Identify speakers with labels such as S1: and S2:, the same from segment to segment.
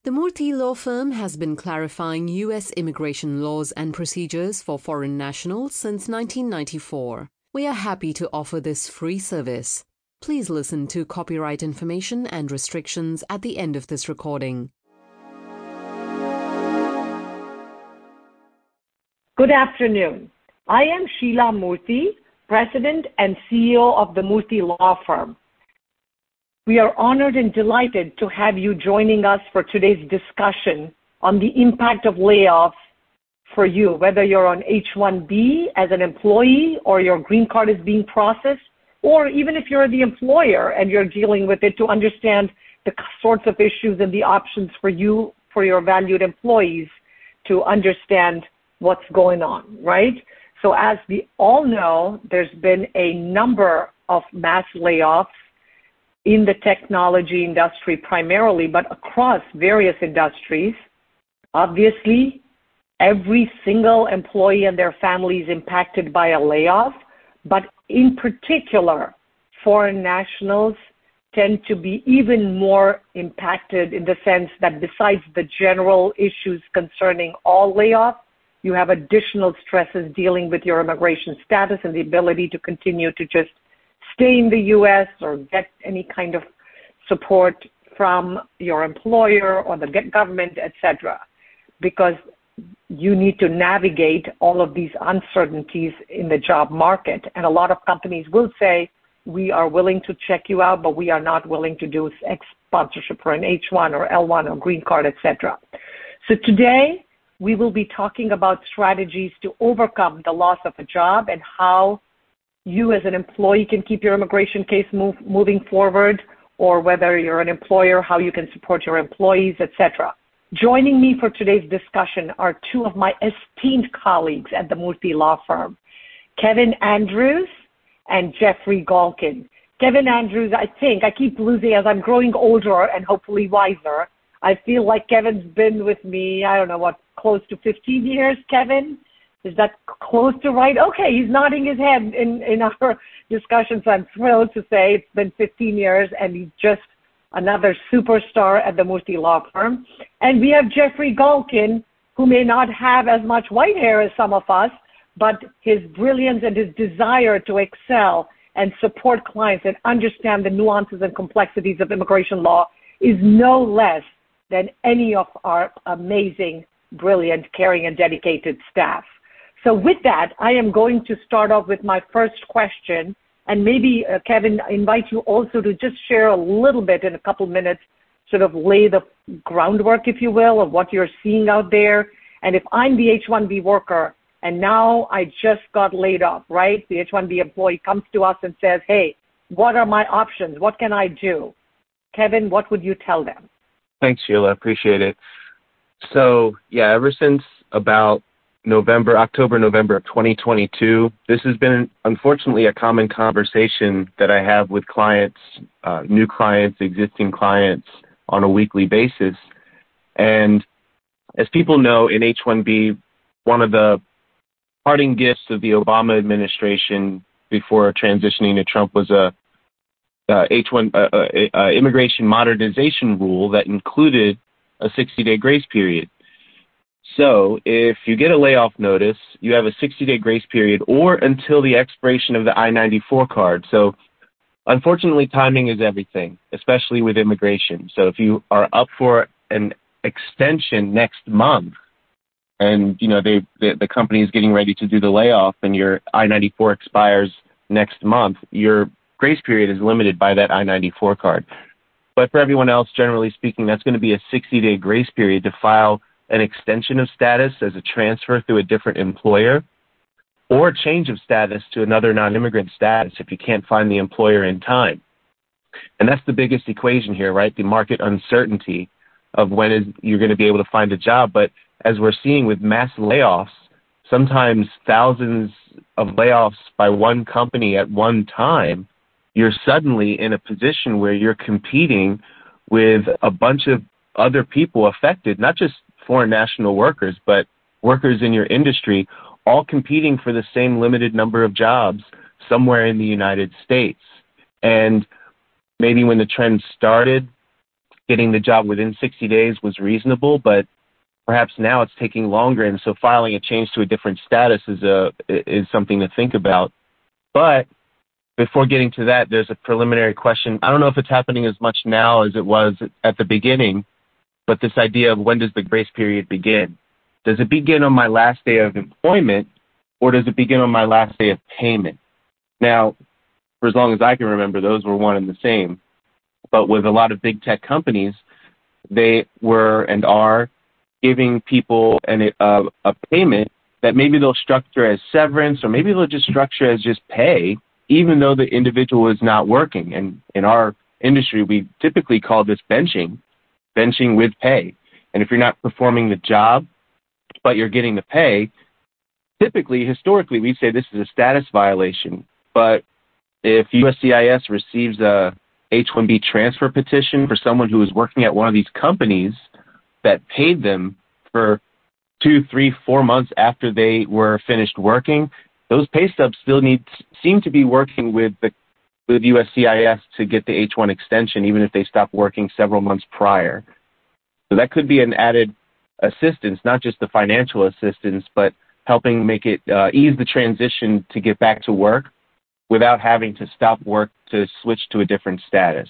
S1: The Murthy Law Firm has been clarifying U.S. immigration laws and procedures for foreign nationals since 1994. We are happy to offer this free service. Please listen to copyright information and restrictions at the end of this recording.
S2: Good afternoon. I am Sheila Murthy, President and CEO of the Murthy Law Firm. We are honored and delighted to have you joining us for today's discussion on the impact of layoffs for you, whether you're on H-1B as an employee or your green card is being processed, or even if you're the employer and you're dealing with it, to understand the sorts of issues and the options for you, for your valued employees, to understand what's going on, right? So as we all know, there's been a number of mass layoffs in the technology industry primarily, but across various industries. Obviously, every single employee and their family is impacted by a layoff, but in particular, foreign nationals tend to be even more impacted in the sense that besides the general issues concerning all layoffs, you have additional stresses dealing with your immigration status and the ability to continue to just stay in the U.S. or get any kind of support from your employer or the government, etc., because you need to navigate all of these uncertainties in the job market. And a lot of companies will say, we are willing to check you out, but we are not willing to do sponsorship for an H-1 or L-1 or green card, etc. So today, we will be talking about strategies to overcome the loss of a job and how you as an employee can keep your immigration case moving forward, or whether you're an employer, how you can support your employees, etc. Joining me for today's discussion are two of my esteemed colleagues at the Murthy Law Firm, Kevin Andrews and Jeffrey Galkin. Kevin Andrews, I keep losing as I'm growing older and hopefully wiser. I feel like Kevin's been with me, close to 15 years, Kevin? Is that close to right? Okay, he's nodding his head in our discussion, so I'm thrilled to say it's been 15 years, and he's just another superstar at the Murthy Law Firm. And we have Jeffrey Galkin, who may not have as much white hair as some of us, but his brilliance and his desire to excel and support clients and understand the nuances and complexities of immigration law is no less than any of our amazing, brilliant, caring, and dedicated staff. So with that, I am going to start off with my first question, and maybe, Kevin, invite you also to just share a little bit in a couple minutes, sort of lay the groundwork, if you will, of what you're seeing out there. And if I'm the H-1B worker and now I just got laid off, right? The H-1B employee comes to us and says, hey, what are my options? What can I do? Kevin, what would you tell them?
S3: Thanks, Sheila. Appreciate it. So, ever since about October, November of 2022, this has been, unfortunately, a common conversation that I have with clients, new clients, existing clients on a weekly basis. And as people know, in H-1B, one of the parting gifts of the Obama administration before transitioning to Trump was a immigration modernization rule that included a 60-day grace period. So if you get a layoff notice, you have a 60-day grace period or until the expiration of the I-94 card. So unfortunately, timing is everything, especially with immigration. So if you are up for an extension next month and, the company is getting ready to do the layoff and your I-94 expires next month, your grace period is limited by that I-94 card. But for everyone else, generally speaking, that's going to be a 60-day grace period to file an extension of status as a transfer through a different employer, or a change of status to another non-immigrant status if you can't find the employer in time. And that's the biggest equation here, right? The market uncertainty of when you're going to be able to find a job. But as we're seeing with mass layoffs, sometimes thousands of layoffs by one company at one time, you're suddenly in a position where you're competing with a bunch of other people affected, not just foreign national workers, but workers in your industry, all competing for the same limited number of jobs somewhere in the United States. And maybe when the trend started, getting the job within 60 days was reasonable, but perhaps now it's taking longer, and so filing a change to a different status is something to think about. But before getting to that, there's a preliminary question. I don't know if it's happening as much now as it was at the beginning, but this idea of when does the grace period begin? Does it begin on my last day of employment, or does it begin on my last day of payment? Now, for as long as I can remember, those were one and the same. But with a lot of big tech companies, they were and are giving people a payment that maybe they'll structure as severance, or maybe they'll just structure as just pay, even though the individual is not working. And in our industry, we typically call this benching with pay. And if you're not performing the job, but you're getting the pay, typically, historically, we say this is a status violation. But if USCIS receives a H-1B transfer petition for someone who is working at one of these companies that paid them for 2, 3, 4 months after they were finished working, those pay stubs still seem to be working with USCIS to get the H-1 extension, even if they stopped working several months prior. So that could be an added assistance, not just the financial assistance, but helping make it ease the transition to get back to work without having to stop work to switch to a different status.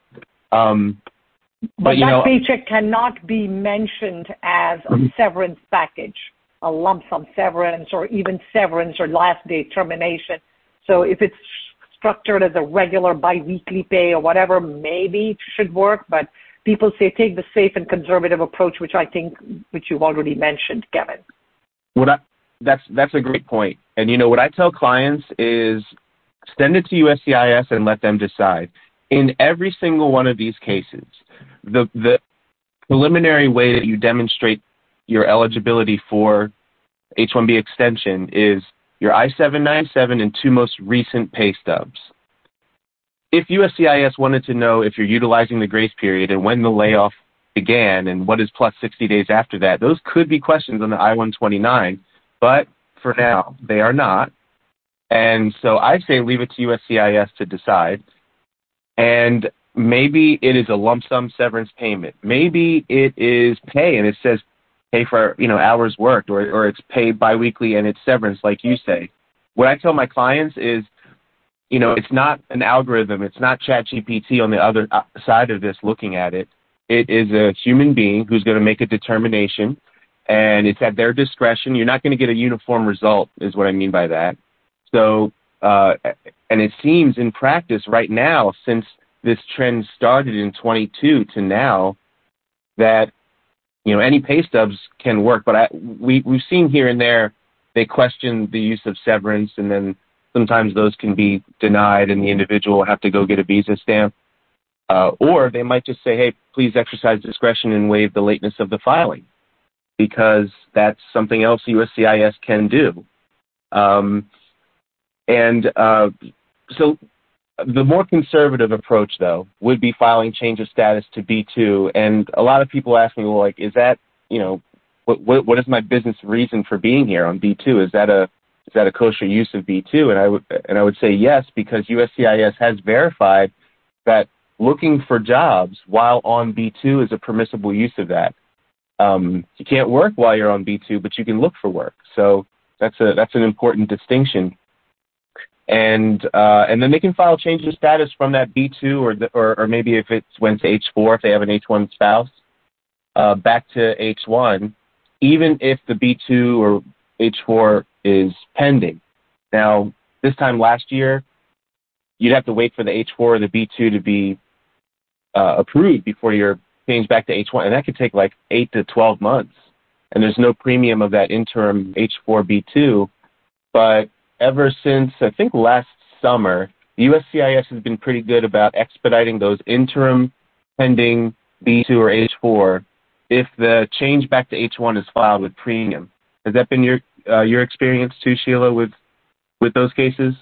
S2: But that paycheck cannot be mentioned as a severance package, a lump sum severance, or even severance or last day termination. So if it's structured as a regular biweekly pay or whatever, maybe it should work. But people say take the safe and conservative approach, which you've already mentioned, Kevin.
S3: That's a great point. And what I tell clients is send it to USCIS and let them decide. In every single one of these cases, the preliminary way that you demonstrate your eligibility for H-1B extension is your I-797 and 2 most recent pay stubs. If USCIS wanted to know if you're utilizing the grace period and when the layoff began and what is plus 60 days after that, those could be questions on the I-129, but for now, they are not. And so I say leave it to USCIS to decide. And maybe it is a lump sum severance payment. Maybe it is pay and it says pay for hours worked, or it's paid biweekly and it's severance, like you say. What I tell my clients is, it's not an algorithm. It's not ChatGPT on the other side of this looking at it. It is a human being who's going to make a determination, and it's at their discretion. You're not going to get a uniform result, is what I mean by that. So, and it seems in practice right now, since this trend started in 22 to now, that, any pay stubs can work. But we've seen here and there, they question the use of severance, and then sometimes those can be denied and the individual will have to go get a visa stamp. Or they might just say, hey, please exercise discretion and waive the lateness of the filing, because that's something else USCIS can do. So the more conservative approach, though, would be filing change of status to B2. And a lot of people ask me, well, is that, what is my business reason for being here on B2? Is that a kosher use of B2? And I would say yes, because USCIS has verified that looking for jobs while on B2 is a permissible use of that. You can't work while you're on B2, but you can look for work. So that's an important distinction. And then they can file change of status from that B2 or maybe if it's went to H4, if they have an H1 spouse, back to H1, even if the B2 or H4 is pending. Now, this time last year, you'd have to wait for the H4 or the B2 to be approved before you're changed back to H1, and that could take like 8 to 12 months. And there's no premium of that interim H4 B2, but ever since, I think, last summer, the USCIS has been pretty good about expediting those interim pending B2 or H4 if the change back to H1 is filed with premium. Has that been your experience too, Sheila, with those cases?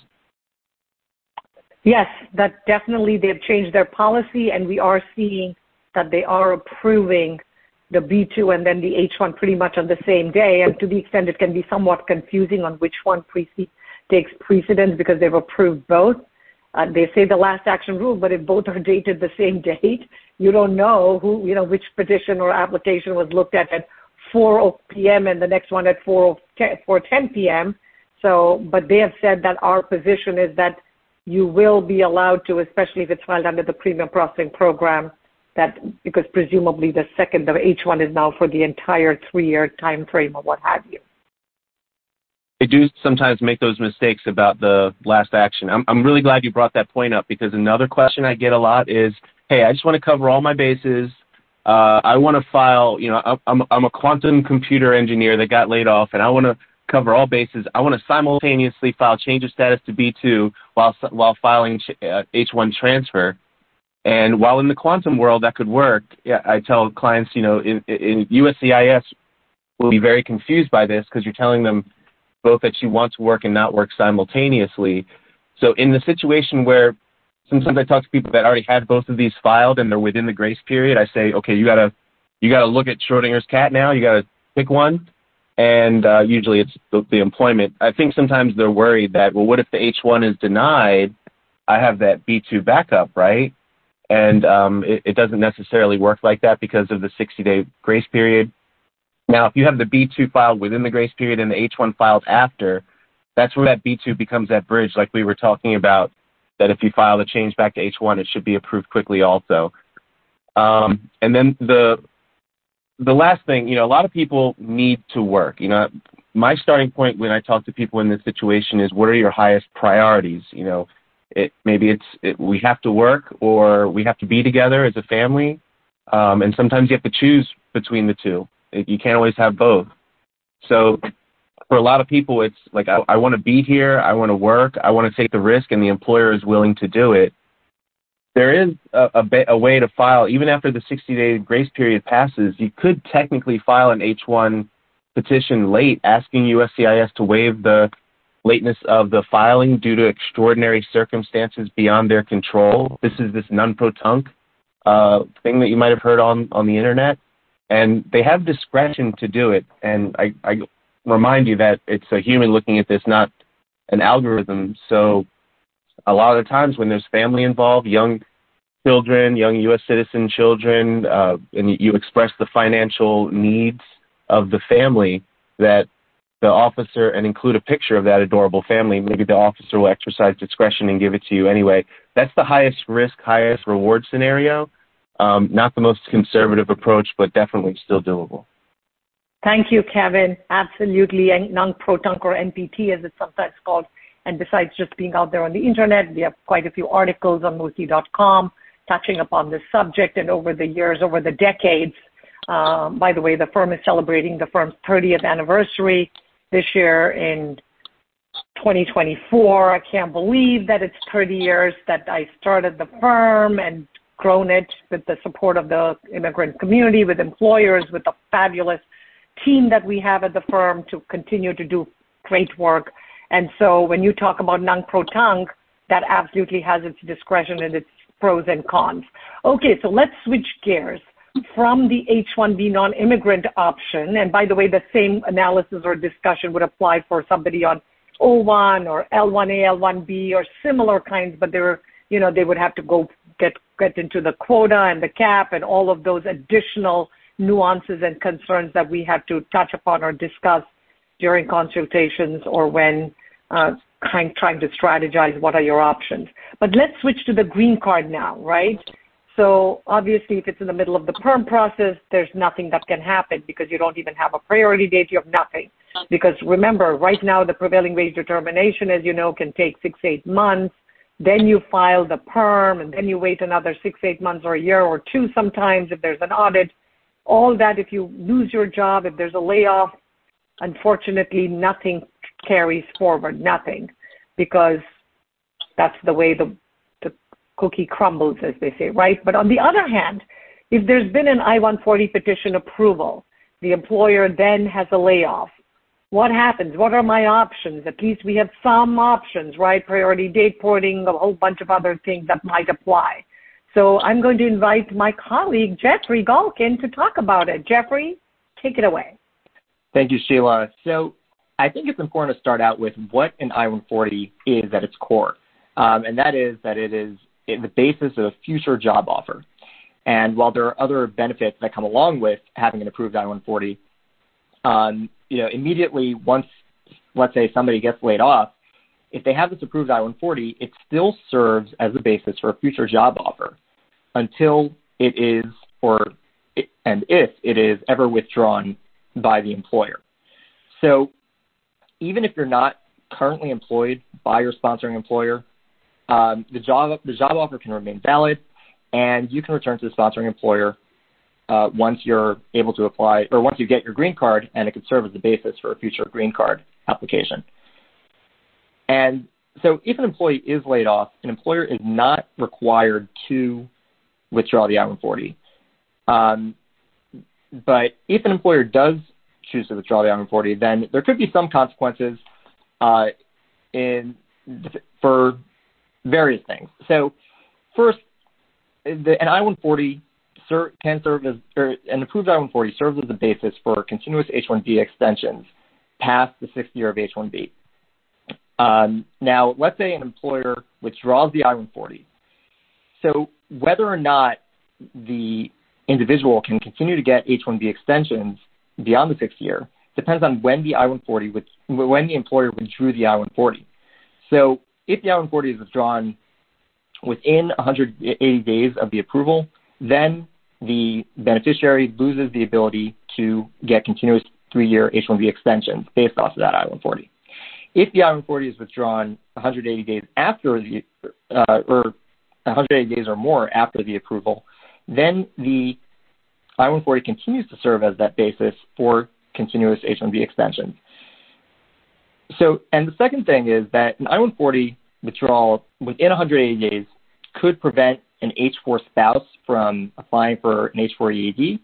S2: Yes, that definitely they've changed their policy, and we are seeing that they are approving the B2 and then the H1 pretty much on the same day. And to the extent it can be somewhat confusing on which one takes precedence because they've approved both. They say the last action rule, but if both are dated the same date, you don't know which petition or application was looked at 4 p.m. and the next one at 4:10 p.m. So, but they have said that our position is that you will be allowed to, especially if it's filed under the premium processing program, because presumably the H1 is now for the entire 3-year time frame or what have you.
S3: They do sometimes make those mistakes about the last action. I'm really glad you brought that point up, because another question I get a lot is, hey, I just want to cover all my bases. I want to file, I'm a quantum computer engineer that got laid off, and I want to cover all bases. I want to simultaneously file change of status to B2 while filing H1 transfer. And while in the quantum world that could work, I tell clients, in USCIS will be very confused by this, because you're telling them both that you want to work and not work simultaneously. So in the situation where sometimes I talk to people that already had both of these filed and they're within the grace period, I say, okay, you gotta look at Schrodinger's cat now. You gotta pick one, and usually it's the employment. I think sometimes they're worried that, well, what if the H1 is denied? I have that B2 backup, right? And it doesn't necessarily work like that because of the 60-day grace period. Now, if you have the B2 filed within the grace period and the H1 filed after, that's where that B2 becomes that bridge, like we were talking about, that if you file the change back to H1, it should be approved quickly also. And then the last thing, a lot of people need to work. My starting point when I talk to people in this situation is, what are your highest priorities? We have to work, or we have to be together as a family. And sometimes you have to choose between the two. You can't always have both. So for a lot of people, it's like, I want to be here, I want to work, I want to take the risk, and the employer is willing to do it. There is a way to file, even after the 60-day grace period passes. You could technically file an H1 petition late, asking USCIS to waive the lateness of the filing due to extraordinary circumstances beyond their control. This is this non-pro-tunc thing that you might have heard on the internet. And they have discretion to do it. And I remind you that it's a human looking at this, not an algorithm. So a lot of the times when there's family involved, young children, young U.S. citizen children, and you express the financial needs of the family, that the officer, and include a picture of that adorable family, maybe the officer will exercise discretion and give it to you anyway. That's the highest risk, highest reward scenario. Not the most conservative approach, but definitely still doable.
S2: Thank you, Kevin. Absolutely. Non-pro-tunc, or NPT as it's sometimes called. And besides just being out there on the internet, we have quite a few articles on Murthy.com touching upon this subject. And over the years, over the decades, by the way, the firm is celebrating the firm's 30th anniversary this year in 2024. I can't believe that it's 30 years that I started the firm and grown it with the support of the immigrant community, with employers, with the fabulous team that we have at the firm to continue to do great work. And so when you talk about non-pro-tunc, that absolutely has its discretion and its pros and cons. Okay, so let's switch gears from the H-1B non-immigrant option. And by the way, the same analysis or discussion would apply for somebody on O-1 or L-1A, L-1B or similar kinds, but they would have to go get into the quota and the cap and all of those additional nuances and concerns that we have to touch upon or discuss during consultations or when trying to strategize what are your options. But let's switch to the green card now, right? So obviously, if it's in the middle of the perm process, there's nothing that can happen because you don't even have a priority date. You have nothing. Because remember, right now, the prevailing wage determination, as you know, can take 6-8 months. Then you file the perm, and then you wait another 6-8 months or a year or two sometimes if there's an audit. All that, if you lose your job, if there's a layoff, unfortunately, nothing carries forward, nothing, because that's the way the cookie crumbles, as they say, right? But on the other hand, if there's been an I-140 petition approval, the employer then has a layoff. What happens? What are my options? At least we have some options, right? Priority date porting, a whole bunch of other things that might apply. So I'm going to invite my colleague, Jeffrey Galkin, to talk about it. Jeffrey, take it away.
S4: Thank you, Sheila. So I think it's important to start out with what an I-140 is at its core. and that is that it is the basis of a future job offer. And while there are other benefits that come along with having an approved I-140, immediately once, let's say, somebody gets laid off, if they have this approved I-140, it still serves as the basis for a future job offer until it is, and if it is ever withdrawn by the employer. So even if you're not currently employed by your sponsoring employer, the job offer can remain valid, and you can return to the sponsoring employer once you're able to apply, or once you get your green card, and it could serve as the basis for a future green card application. And so if an employee is laid off, an employer is not required to withdraw the I-140. But if an employer does choose to withdraw the I-140, then there could be some consequences for various things. So first, an I-140 can serve as, or an approved I-140 serves as the basis for continuous H-1B extensions past the 6th year of H-1B. Now, let's say an employer withdraws the I-140. So whether or not the individual can continue to get H-1B extensions beyond the 6th year depends on when the I-140, when the employer withdrew the I-140. So if the I-140 is withdrawn within 180 days of the approval, then the beneficiary loses the ability to get continuous 3-year H-1B extensions based off of that I-140. If the I-140 is withdrawn 180 days after the, or 180 days or more after the approval, then the I-140 continues to serve as that basis for continuous H-1B extensions. So, and the second thing is that an I-140 withdrawal within 180 days could prevent an H-4 spouse from applying for an H-4 EAD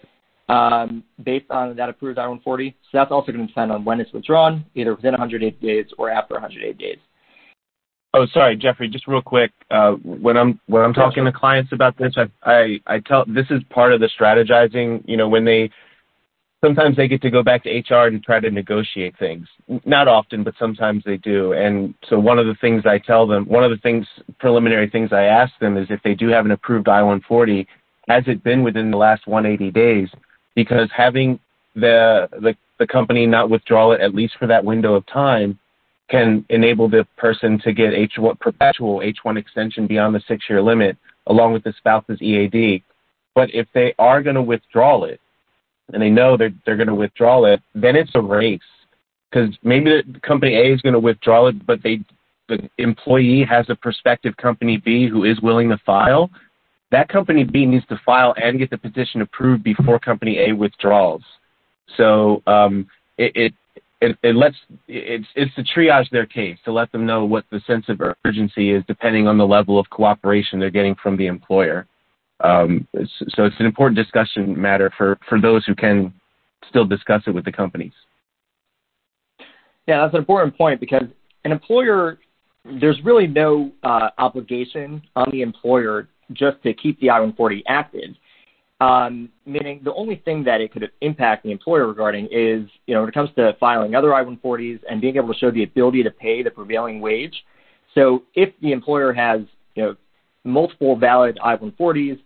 S4: based on that approved I-140. So that's also going to depend on when it's withdrawn, either within 180 days or after 180 days.
S3: Oh, sorry, Jeffrey, just real quick. When I'm talking to clients about this, I tell, this is part of the strategizing, when sometimes they get to go back to HR and try to negotiate things. Not often, but sometimes they do. And so one of the things I tell them, preliminary things I ask them is if they do have an approved I-140, has it been within the last 180 days? Because having the company not withdraw it, at least for that window of time, can enable the person to get perpetual H-1 extension beyond the 6-year limit, along with the spouse's EAD. But if they are going to withdraw it, and they know they're going to withdraw it, then it's a race. Because maybe the company A is going to withdraw it, but the employee has a prospective company B who is willing to file. That company B needs to file and get the petition approved before company A withdraws. So it's to triage their case, to let them know what the sense of urgency is depending on the level of cooperation they're getting from the employer. So it's an important discussion matter for those who can still discuss it with the companies.
S4: Yeah, that's an important point because an employer, there's really no obligation on the employer just to keep the I-140 active. Meaning the only thing that it could impact the employer regarding is, when it comes to filing other I-140s and being able to show the ability to pay the prevailing wage. So if the employer has, multiple valid I-140s,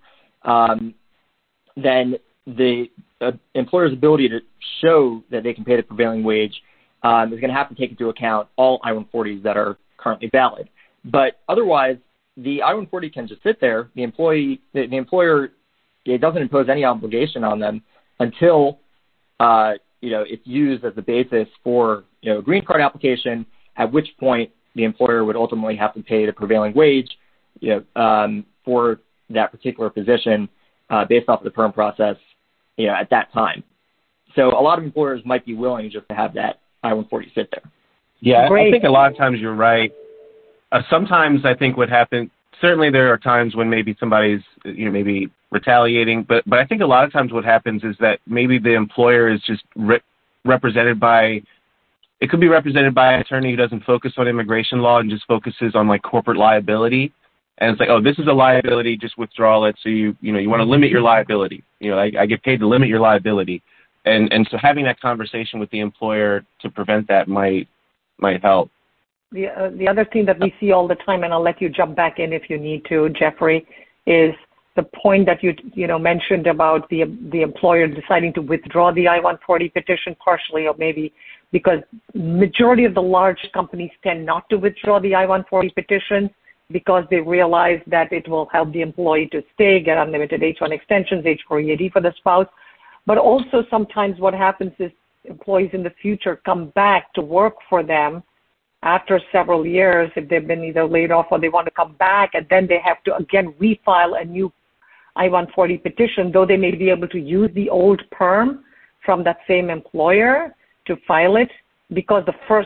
S4: then the employer's ability to show that they can pay the prevailing wage is going to have to take into account all I-140s that are currently valid. But otherwise, the I-140 can just sit there. The employer, it doesn't impose any obligation on them until, it's used as the basis for, a green card application, at which point the employer would ultimately have to pay the prevailing wage, for that particular position based off of the perm process, at that time. So a lot of employers might be willing just to have that I-140 sit there.
S3: Yeah,
S2: Great.
S3: I think a lot of times you're right. Sometimes I think what happens, certainly there are times when maybe somebody's, maybe retaliating, but I think a lot of times what happens is that maybe the employer is just represented by, it could be represented by an attorney who doesn't focus on immigration law and just focuses on like corporate liability. And it's like, oh, this is a liability, just withdraw it. So you want to limit your liability. I get paid to limit your liability. And so having that conversation with the employer to prevent that might help.
S2: the other thing that we see all the time, and I'll let you jump back in if you need to, Jeffrey, is the point that you mentioned about the employer deciding to withdraw the I-140 petition partially, or maybe because majority of the large companies tend not to withdraw the I-140 petition because they realize that it will help the employee to stay, get unlimited H-1 extensions, H-4 EAD for the spouse. But also sometimes what happens is employees in the future come back to work for them after several years if they've been either laid off or they want to come back, and then they have to again refile a new I-140 petition, though they may be able to use the old perm from that same employer to file it, because the first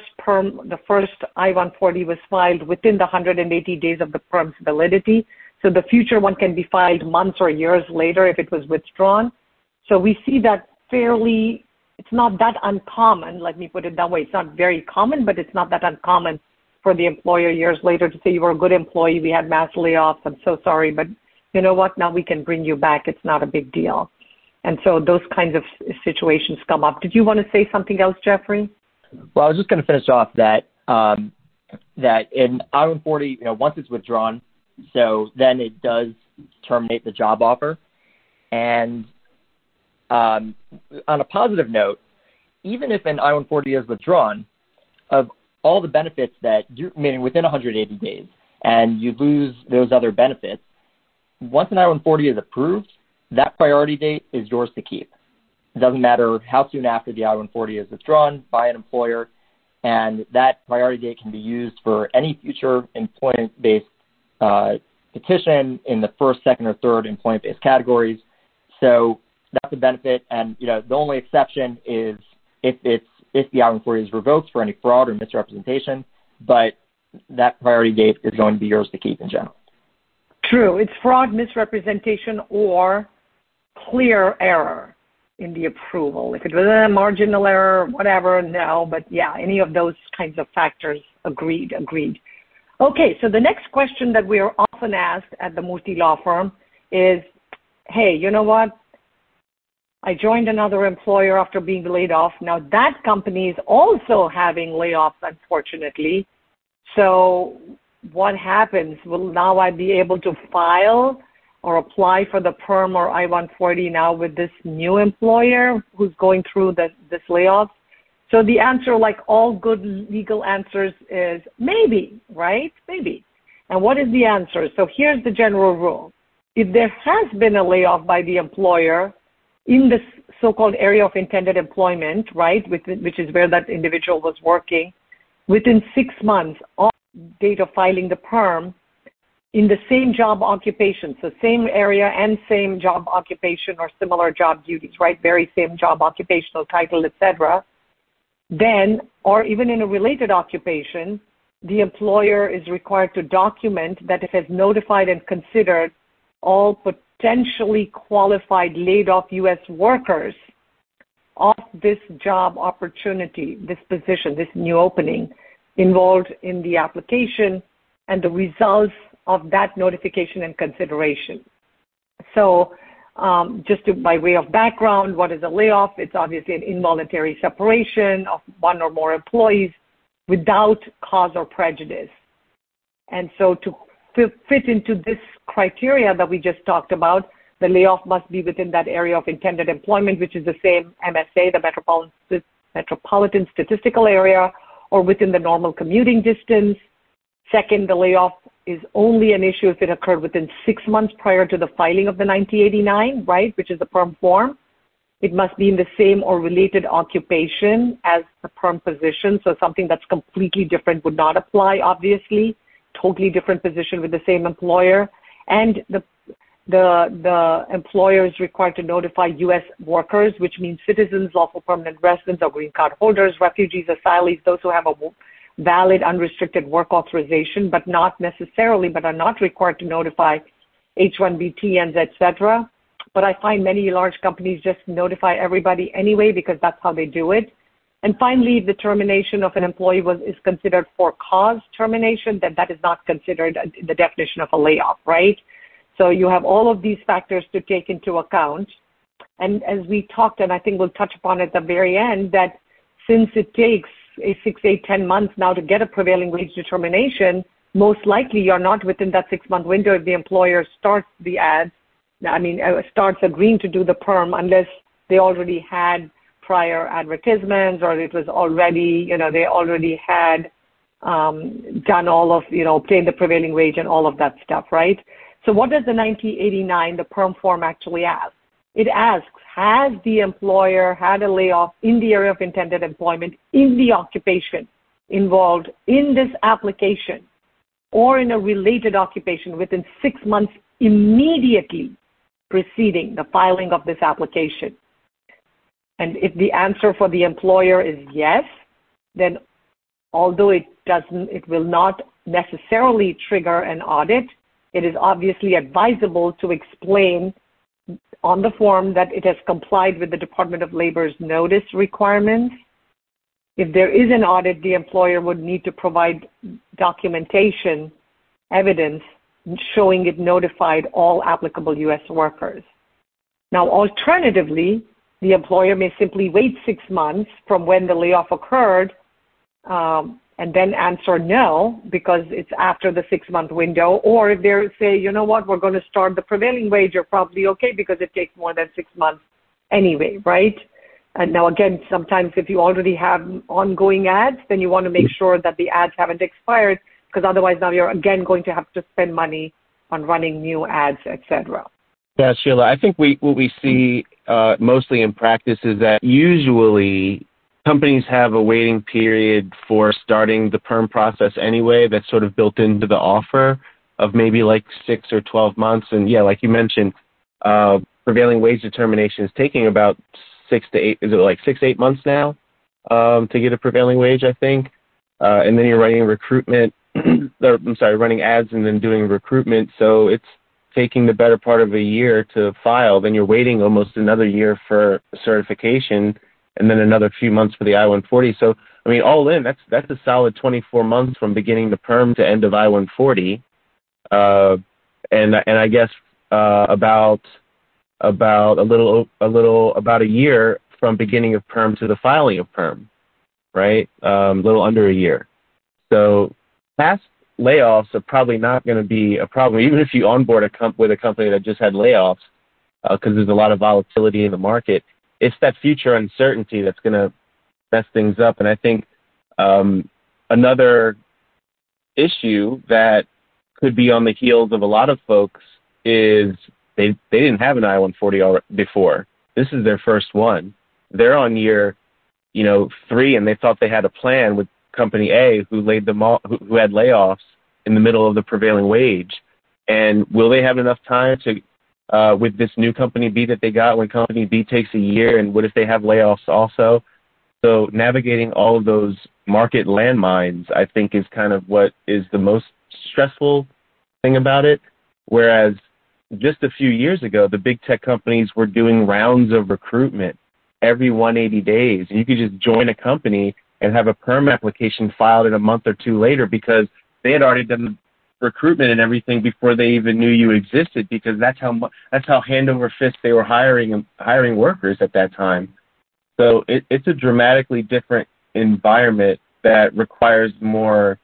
S2: I-140 was filed within the 180 days of the perm's validity. So the future one can be filed months or years later if it was withdrawn. So we see that fairly, it's not that uncommon, let me put it that way. It's not very common, but it's not that uncommon for the employer years later to say, you were a good employee, we had mass layoffs, I'm so sorry, but you know what, now we can bring you back, it's not a big deal. And so those kinds of situations come up. Did you want to say something else, Jeffrey?
S4: Well, I was just going to finish off that that in I-140, once it's withdrawn, so then it does terminate the job offer. And on a positive note, even if an I-140 is withdrawn, of all the benefits that meaning within 180 days, and you lose those other benefits, once an I-140 is approved, that priority date is yours to keep. It doesn't matter how soon after the I-140 is withdrawn by an employer, and that priority date can be used for any future employment-based petition in the first, second, or third employment-based categories. So that's a benefit, and the only exception is if the I-140 is revoked for any fraud or misrepresentation, but that priority date is going to be yours to keep in general.
S2: True. It's fraud, misrepresentation, or clear error in the approval. If it was a marginal error, whatever, no. But yeah, any of those kinds of factors, agreed. Okay, so the next question that we are often asked at the Murthy Law Firm is, hey, you know what? I joined another employer after being laid off. Now that company is also having layoffs, unfortunately. So what happens? Will now I be able to file or apply for the perm or I-140 now with this new employer who's going through this layoff? So the answer, like all good legal answers, is maybe, right? Maybe. And what is the answer? So here's the general rule. If there has been a layoff by the employer in this so-called area of intended employment, right, which is where that individual was working, within 6 months of date of filing the perm, in the same job occupation, so same area and same job occupation or similar job duties, right, very same job occupational title, etc., then, or even in a related occupation, the employer is required to document that it has notified and considered all potentially qualified laid-off U.S. workers of this job opportunity, this position, this new opening involved in the application and the results of that notification and consideration. So just by way of background, what is a layoff? It's obviously an involuntary separation of one or more employees without cause or prejudice. And so to fit into this criteria that we just talked about, the layoff must be within that area of intended employment, which is the same MSA, the Metropolitan Statistical Area, or within the normal commuting distance. Second, the layoff is only an issue if it occurred within 6 months prior to the filing of the 1989, right, which is the perm form. It must be in the same or related occupation as the perm position, so something that's completely different would not apply, obviously. Totally different position with the same employer. And the employer is required to notify U.S. workers, which means citizens, lawful permanent residents, or green card holders, refugees, asylees, those who have a valid unrestricted work authorization, but are not required to notify H-1B TNs, etc. But I find many large companies just notify everybody anyway because that's how they do it. And finally, if the termination of an employee is considered for cause termination, then that is not considered the definition of a layoff, right? So you have all of these factors to take into account. And as we talked, and I think we'll touch upon at the very end, that since it takes 6, 8, 10 months now to get a prevailing wage determination, most likely you're not within that 6-month window if the employer starts the ads, starts agreeing to do the perm unless they already had prior advertisements or it was already, they already had done all of, obtained the prevailing wage and all of that stuff, right? So what does the 1989, the perm form actually ask? It asks, has the employer had a layoff in the area of intended employment in the occupation involved in this application or in a related occupation within 6 months immediately preceding the filing of this application? And if the answer for the employer is yes, then although it will not necessarily trigger an audit, it is obviously advisable to explain on the form that it has complied with the Department of Labor's notice requirements. If there is an audit, the employer would need to provide documentation, evidence, showing it notified all applicable U.S. workers. Now, alternatively, the employer may simply wait 6 months from when the layoff occurred and then answer no because it's after the 6-month window. Or if they say, you know what, we're going to start the prevailing wage, you're probably okay because it takes more than 6 months anyway, right? And now, again, sometimes if you already have ongoing ads, then you want to make sure that the ads haven't expired because otherwise now you're again going to have to spend money on running new ads, etc.
S3: Yeah, Sheila, I think what we see mostly in practice is that usually companies have a waiting period for starting the perm process anyway that's sort of built into the offer of maybe like 6 or 12 months. And yeah, like you mentioned, prevailing wage determination is taking about 6 to 8, is it like 6, 8 months now to get a prevailing wage, I think. And then you're running recruitment, running ads and then doing recruitment. So it's taking the better part of a year to file. Then you're waiting almost another year for certification and then another few months for the I-140. So, I mean, all in, that's a solid 24 months from beginning the perm to end of I-140. And I guess about a year from beginning of perm to the filing of perm, right? A little under a year. So past layoffs are probably not going to be a problem, even if you onboard with a company that just had layoffs, because there's a lot of volatility in the market. It's that future uncertainty that's going to mess things up. And I think another issue that could be on the heels of a lot of folks is they didn't have an I-140 before. This is their first one. They're on year, 3, and they thought they had a plan with Company A who laid them all, who had layoffs in the middle of the prevailing wage. And will they have enough time to, with this new Company B that they got when Company B takes a year, and what if they have layoffs also? So navigating all of those market landmines, I think, is kind of what is the most stressful thing about it. Whereas just a few years ago, the big tech companies were doing rounds of recruitment every 180 days. You could just join a company and have a perm application filed in a month or two later because they had already done the recruitment and everything before they even knew you existed, because that's how hand over fist they were hiring workers at that time. So it's a dramatically different environment that requires more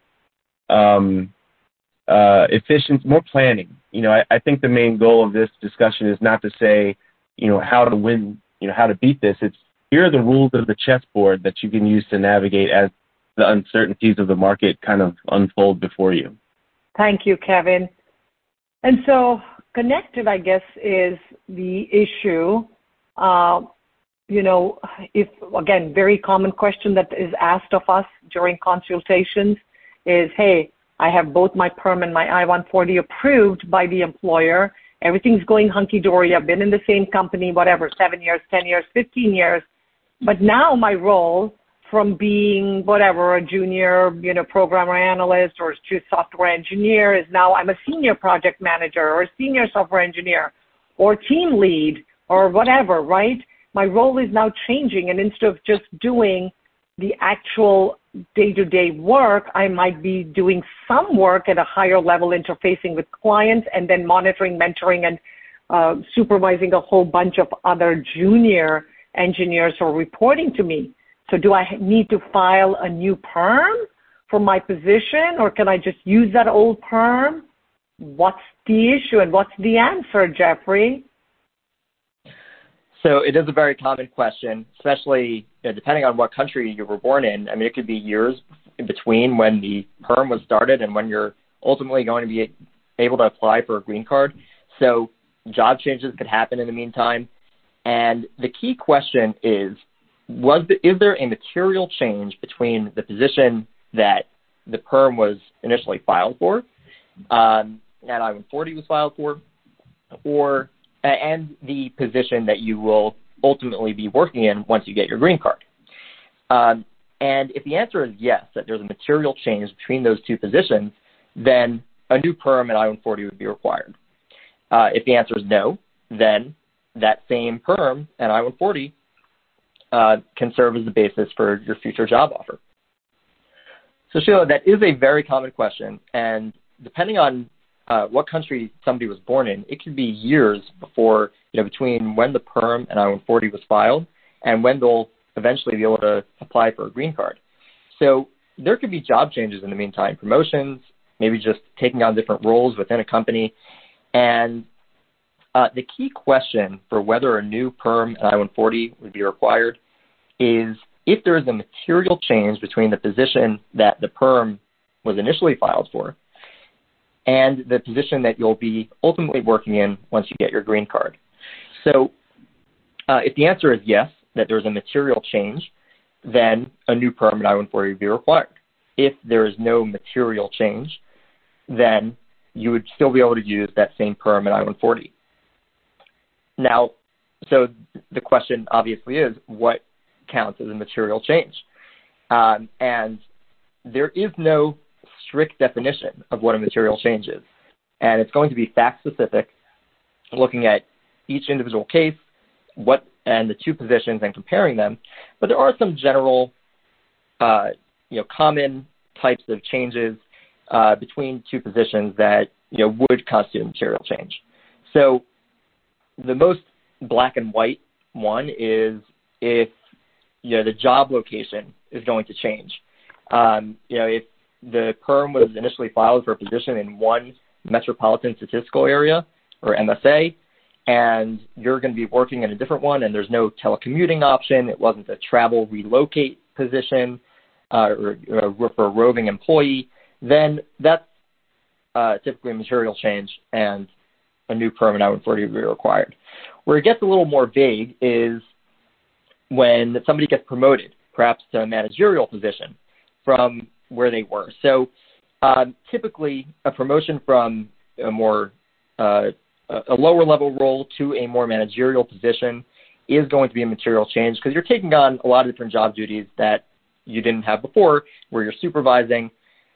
S3: efficient, more planning. I think the main goal of this discussion is not to say, how to win, how to beat this. It's, here are the rules of the chessboard that you can use to navigate as the uncertainties of the market kind of unfold before you.
S2: Thank you, Kevin. And so connected, I guess, is the issue, if, again, very common question that is asked of us during consultations is, hey, I have both my perm and my I-140 approved by the employer. Everything's going hunky-dory. I've been in the same company, 7 years, 10 years, 15 years. But now my role from being a junior, programmer analyst or software engineer is now I'm a senior project manager or a senior software engineer or team lead or whatever, right? My role is now changing, and instead of just doing the actual day-to-day work, I might be doing some work at a higher level, interfacing with clients and then monitoring, mentoring, and supervising a whole bunch of other junior engineers who are reporting to me. So do I need to file a new perm for my position, or can I just use that old perm? What's the issue and what's the answer, Jeffrey?
S4: So it is a very common question, especially depending on what country you were born in. I mean, it could be years in between when the perm was started and when you're ultimately going to be able to apply for a green card. So job changes could happen in the meantime. And the key question is there a material change between the position that the perm was initially filed for, that I-140 was filed for, and the position that you will ultimately be working in once you get your green card? And if the answer is yes, that there's a material change between those two positions, then a new perm and I-140 would be required. If the answer is no, then that same perm and I-140 can serve as the basis for your future job offer. So Sheila, that is a very common question, and depending on what country somebody was born in, it could be years before, between when the perm and I-140 was filed and when they'll eventually be able to apply for a green card. So there could be job changes in the meantime, promotions, maybe just taking on different roles within a company. And the key question for whether a new perm and I-140 would be required is if there is a material change between the position that the perm was initially filed for and the position that you'll be ultimately working in once you get your green card. So if the answer is yes, that there's a material change, then a new perm and I-140 would be required. If there is no material change, then you would still be able to use that same perm and I-140. Now, so the question obviously is, what counts as a material change? And there is no strict definition of what a material change is. And it's going to be fact-specific, looking at each individual case, and the two positions and comparing them. But there are some general, common types of changes between two positions that, would constitute a material change. So the most black and white one is if, the job location is going to change. If the perm was initially filed for a position in one metropolitan statistical area, or MSA, and you're going to be working in a different one, and there's no telecommuting option, it wasn't a travel relocate position, or for a roving employee, then that's typically a material change, and a new perm and I-140 would be required. Where it gets a little more vague is when somebody gets promoted, perhaps to a managerial position from where they were. So typically a promotion from a lower level role to a more managerial position is going to be a material change because you're taking on a lot of different job duties that you didn't have before, where you're supervising,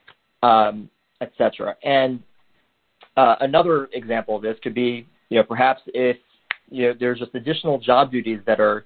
S4: etc. And another example of this could be, perhaps if there's just additional job duties that are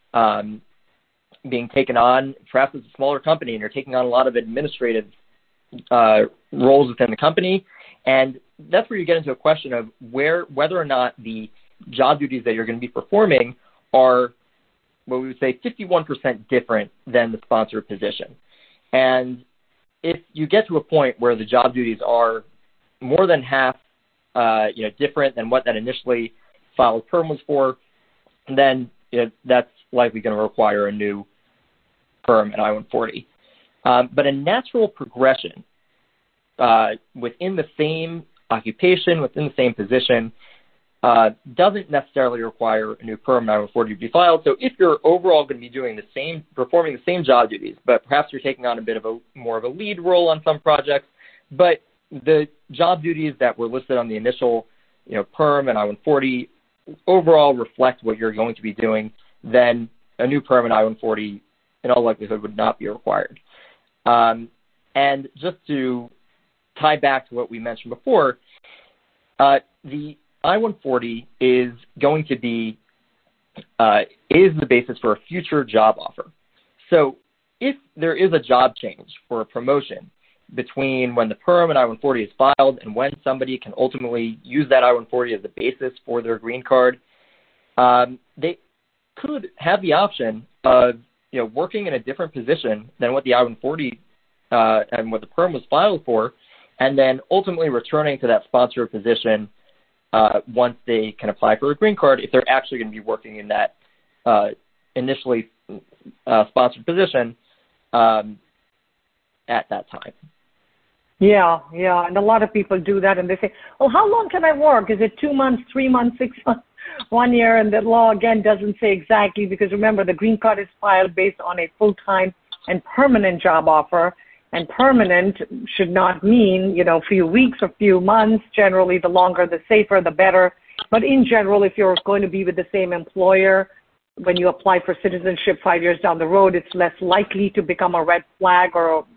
S4: being taken on. Perhaps it's a smaller company and you're taking on a lot of administrative roles within the company, and that's where you get into a question of whether or not the job duties that you're going to be performing are what we would say 51% different than the sponsored position. And if you get to a point where the job duties are more than half different than what that initially filed perm was for, then that's likely going to require a new perm and I-140. But a natural progression within the same occupation, within the same position, doesn't necessarily require a new perm and I-140 to be filed. So if you're overall going to be performing the same job duties, but perhaps you're taking on a bit of more of a lead role on some projects, but the job duties that were listed on the initial, perm and I-140 overall reflect what you're going to be doing, then a new perm and I-140 in all likelihood would not be required. And just to tie back to what we mentioned before, the I-140 is going to be is the basis for a future job offer. So if there is a job change or a promotion between when the perm and I-140 is filed and when somebody can ultimately use that I-140 as the basis for their green card, they could have the option of working in a different position than what the I-140 and what the perm was filed for, and then ultimately returning to that sponsored position once they can apply for a green card, if they're actually going to be working in that initially sponsored position at that time.
S2: Yeah. And a lot of people do that, and they say, well, how long can I work? Is it 2 months, 3 months, 6 months, 1 year? And the law, again, doesn't say exactly, because remember, the green card is filed based on a full-time and permanent job offer, and permanent should not mean, a few weeks or few months. Generally, the longer, the safer, the better. But in general, if you're going to be with the same employer, when you apply for citizenship 5 years down the road, it's less likely to become a red flag or,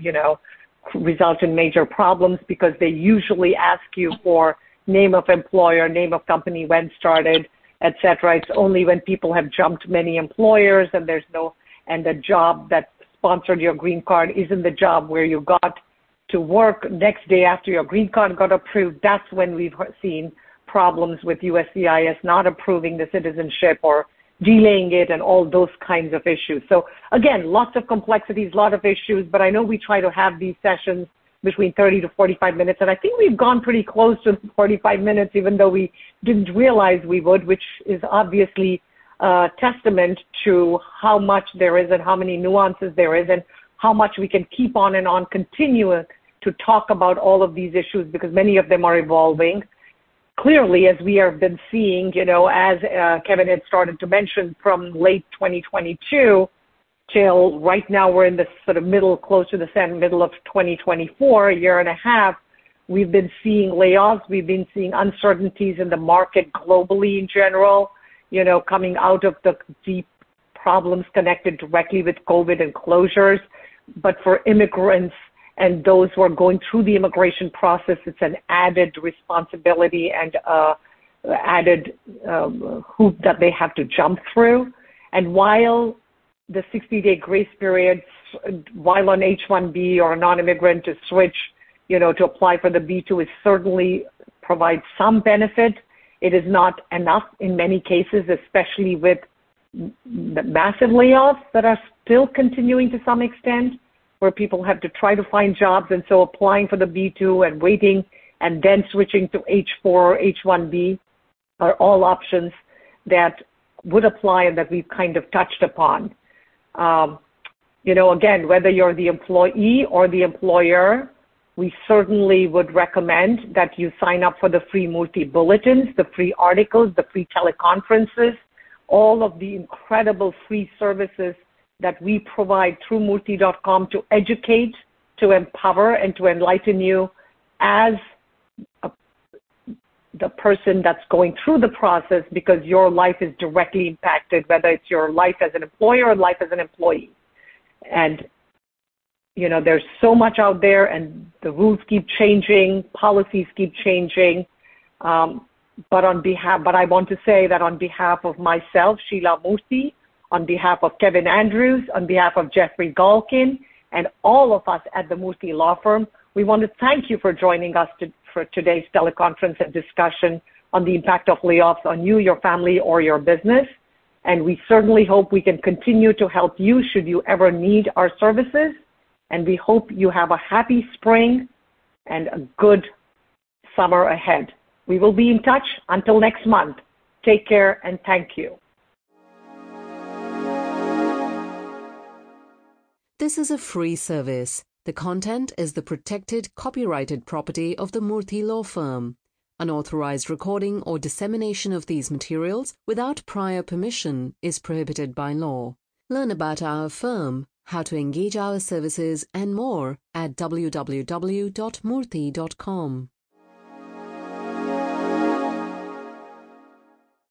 S2: result in major problems, because they usually ask you for name of employer, name of company, when started, etc. It's only when people have jumped many employers and and the job that sponsored your green card isn't the job where you got to work next day after your green card got approved. That's when we've seen problems with USCIS not approving the citizenship or delaying it and all those kinds of issues. So again, lots of complexities, a lot of issues, but I know we try to have these sessions between 30 to 45 minutes, and I think we've gone pretty close to 45 minutes, even though we didn't realize we would, which is obviously a testament to how much there is and how many nuances there is and how much we can keep on and on continuing to talk about all of these issues, because many of them are evolving. Clearly, as we have been seeing, as Kevin had started to mention, from late 2022 till right now, we're in the sort of close to the middle of 2024, a year and a half, we've been seeing layoffs, we've been seeing uncertainties in the market globally in general, coming out of the deep problems connected directly with COVID and closures. But for immigrants and those who are going through the immigration process, it's an added responsibility and added hoop that they have to jump through. And while the 60-day grace period, while on H-1B or a non-immigrant to switch, to apply for the B-2 is certainly provides some benefit, it is not enough in many cases, especially with the massive layoffs that are still continuing to some extent, where people have to try to find jobs, and so applying for the B-2 and waiting and then switching to H-4 or H-1B are all options that would apply and that we've kind of touched upon. Again, whether you're the employee or the employer, we certainly would recommend that you sign up for the free Murthy bulletins, the free articles, the free teleconferences, all of the incredible free services that we provide through Murthy.com to educate, to empower, and to enlighten you as the person that's going through the process, because your life is directly impacted, whether it's your life as an employer or life as an employee. And, there's so much out there, and the rules keep changing, policies keep changing. But I want to say that on behalf of myself, Sheila Murthy, on behalf of Kevin Andrews, on behalf of Jeffrey Galkin, and all of us at the Murthy Law Firm, we want to thank you for joining us for today's teleconference and discussion on the impact of layoffs on you, your family, or your business. And we certainly hope we can continue to help you should you ever need our services. And we hope you have a happy spring and a good summer ahead. We will be in touch until next month. Take care and thank you.
S1: This is a free service. The content is the protected copyrighted property of the Murthy Law Firm. Unauthorized recording or dissemination of these materials without prior permission is prohibited by law. Learn about our firm, how to engage our services, and more at www.murthy.com.